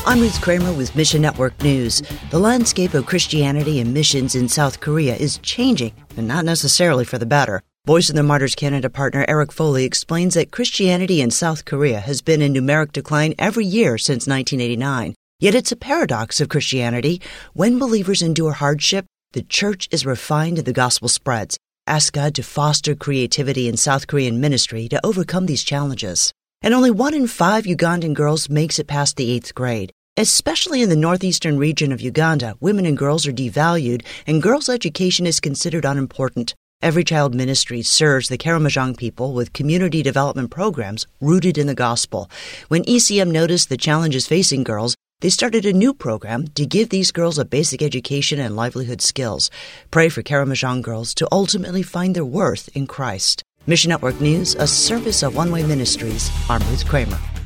I'm Ruth Kramer with Mission Network News. The landscape of Christianity and missions in South Korea is changing, and not necessarily for the better. Voice of the Martyrs Canada partner Eric Foley explains that Christianity in South Korea has been in numeric decline every year since 1989. Yet it's a paradox of Christianity. When believers endure hardship, the church is refined and the gospel spreads. Ask God to foster creativity in South Korean ministry to overcome these challenges. And only 1 in 5 Ugandan girls makes it past the 8th grade. Especially in the northeastern region of Uganda, women and girls are devalued, and girls' education is considered unimportant. Every Child Ministry serves the Karamojong people with community development programs rooted in the gospel. When ECM noticed the challenges facing girls, they started a new program to give these girls a basic education and livelihood skills. Pray for Karamojong girls to ultimately find their worth in Christ. Mission Network News, a service of One Way Ministries. I'm Ruth Kramer.